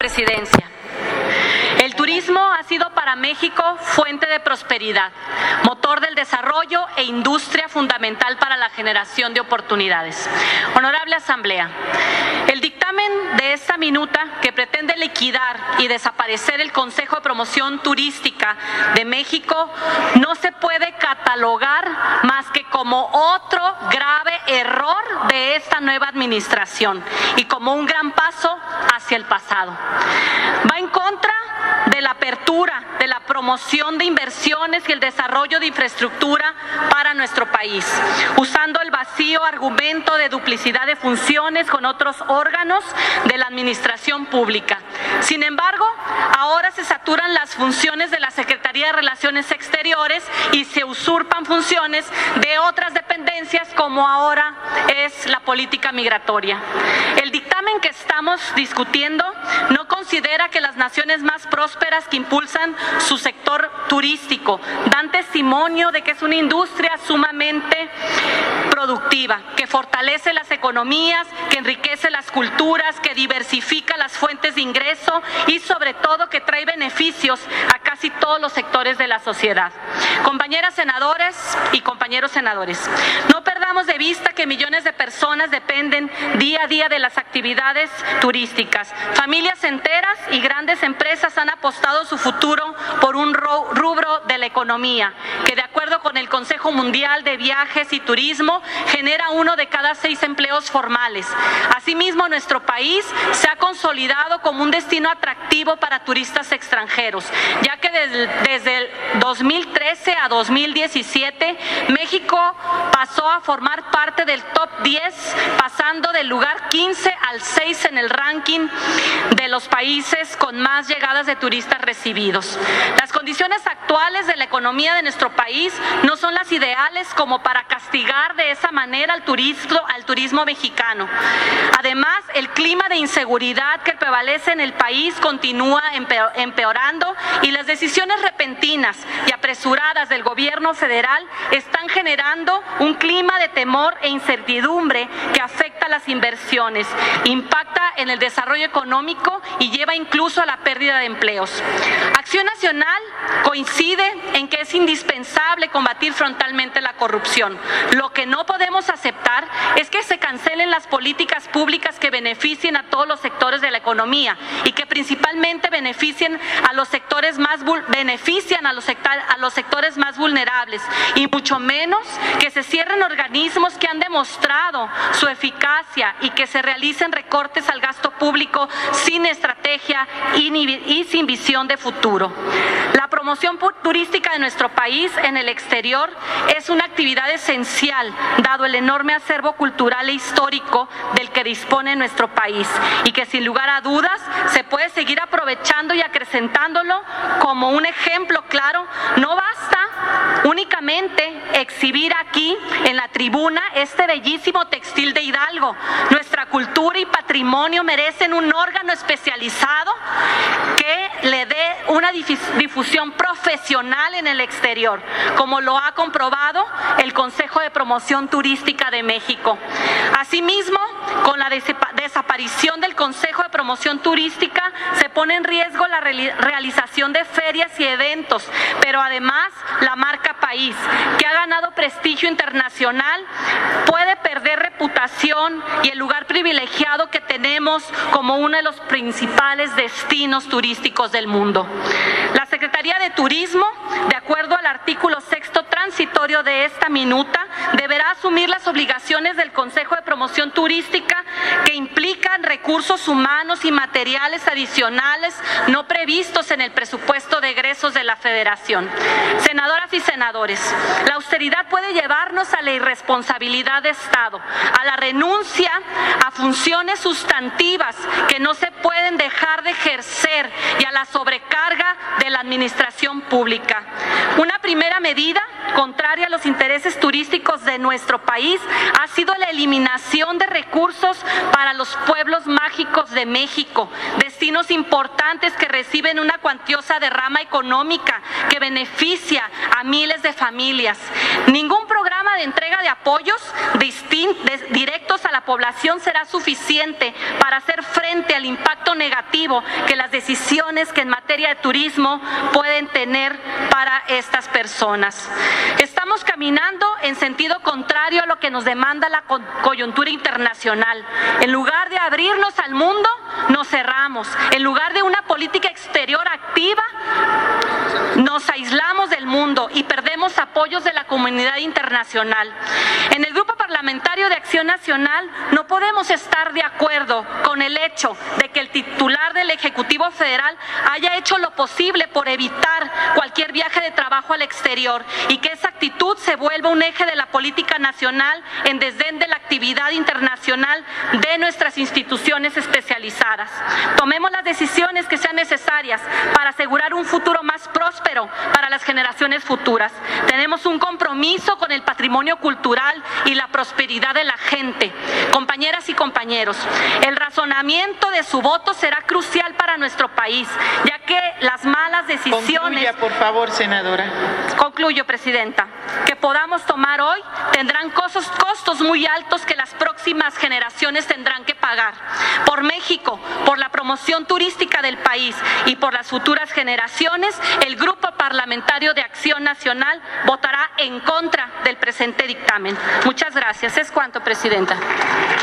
presidencia. El turismo ha sido para México fuente de prosperidad, motor del desarrollo e industria fundamental para la generación de oportunidades. Honorable Asamblea, el dictamen de esta minuta, que pretende liquidar y desaparecer el Consejo de Promoción Turística de México, no se puede catalogar más que como otro grave error de esta nueva administración y como un gran paso hacia el pasado. Va en contra de la apertura, de la promoción de inversiones y el desarrollo de infraestructura para nuestro país, usando el vacío argumento de duplicidad de funciones con otros órganos de la administración pública. Sin embargo, ahora se saturan las funciones de la Secretaría de Relaciones Exteriores y se usurpan funciones de otras dependencias, como ahora es la política migratoria. El dictamen que estamos discutiendo no considera que las naciones más prósperas que impulsan su sector turístico dan testimonio de que es una industria sumamente productiva, que fortalece las economías, que enriquece las culturas, que diversifica las fuentes de ingreso y sobre todo que trae beneficios a casi todos los sectores de la sociedad. Compañeras senadoras y compañeros senadores, no perdamos de vista que millones de personas dependen día a día de las actividades turísticas. Familias enteras y grandes empresas han apostado su futuro por un rubro de la economía que, de acuerdo con el Consejo Mundial de Viajes y Turismo, genera 1 de cada 6 empleos formales. Asimismo, nuestro país se ha consolidado como un destino atractivo para turistas extranjeros, ya que desde el 2013 a 2017, México pasó a formar parte del top 10, pasando del lugar 15 al 6 en el ranking de los países con más llegadas de turistas recibidos. Las condiciones actuales de la economía de nuestro país no son las ideales como para castigar de esa manera al turismo mexicano. Además, el clima de inseguridad que prevalece en el país continúa empeorando y las decisiones repentinas y apresuradas del gobierno federal están generando un clima de temor e incertidumbre que afecta a las inversiones, impacta en el desarrollo económico y lleva incluso a la pérdida de empleos. Acción Nacional coincide en que es indispensable combatir frontalmente la corrupción. Lo que no podemos aceptar es que se cancelen las políticas públicas que beneficien a todos los sectores de la economía y que principalmente beneficien a los sectores más vulnerables, y mucho menos que se cierren organismos que han demostrado su eficacia y que se realicen recortes al gasto público sin estrategia y sin visión de futuro. La promoción turística de nuestro país en el exterior es una actividad esencial, dado el enorme acervo cultural e histórico del que dispone nuestro país, y que sin lugar a dudas se puede seguir aprovechando y acrecentándolo. Como un ejemplo claro, no basta únicamente exhibir aquí en la tribuna este bellísimo textil de Hidalgo. Nuestra cultura y patrimonio merecen un órgano especializado que le dé una difusión profesional en el exterior, como lo ha comprobado el Consejo de Promoción Turística de México. Asimismo, con la desaparición del Consejo de Promoción Turística se pone en riesgo la realización de ferias y eventos, pero además la marca país, que ha ganado prestigio internacional, puede perder reputación y el lugar privilegiado que tenemos como uno de los principales destinos turísticos del mundo. La Secretaría de Turismo, de acuerdo al artículo 6º transitorio de esta minuta, deberá asumir las obligaciones del Consejo de Promoción Turística que implican recursos humanos y materiales adicionales no previstos en el presupuesto de egresos de la Federación. Senadoras y senadores, la austeridad puede llevarnos a la irresponsabilidad de Estado, a la renuncia a funciones sustantivas que no se pueden dejar de ejercer y a la sobrecarga de la administración pública. Una primera medida contraria a los intereses turísticos de nuestro país ha sido la eliminación de recursos para los pueblos mágicos de México, destinos importantes que reciben una cuantiosa derrama económica que beneficia a miles de familias. Ningún programa de entrega de apoyos directos a la población será suficiente para hacer frente al impacto negativo que las decisiones que en materia de turismo pueden tener para estas personas. Estamos caminando en sentido contrario a lo que nos demanda la coyuntura internacional. En lugar de abrirnos al mundo, nos cerramos. En lugar de una política exterior activa, nos aislamos del mundo y perdemos apoyos de la comunidad internacional. En el Grupo Parlamentario de Acción Nacional no podemos estar de acuerdo con el hecho de que el titular del Ejecutivo Federal haya hecho lo posible por evitar cualquier viaje de trabajo al exterior y que esa actitud se vuelva un eje de la política nacional en desdén de la actividad internacional de nuestras instituciones especializadas. Tomemos las decisiones que sean necesarias para asegurar un futuro más próspero para las generaciones futuras. Tenemos un compromiso con el patrimonio cultural y la prosperidad de la gente. Compañeras y compañeros, el razonamiento de su voto será crucial para nuestro país, ya que las malas decisiones... Concluya, por favor, senadora. Concluyo, presidenta. Que podamos tomar hoy tendrán costos muy altos que las próximas generaciones tendrán que pagar. Por México, por la promoción turística del país y por las futuras generaciones, el Grupo Parlamentario de Acción Nacional votará en contra del presente dictamen. Muchas gracias. Es cuanto, presidenta.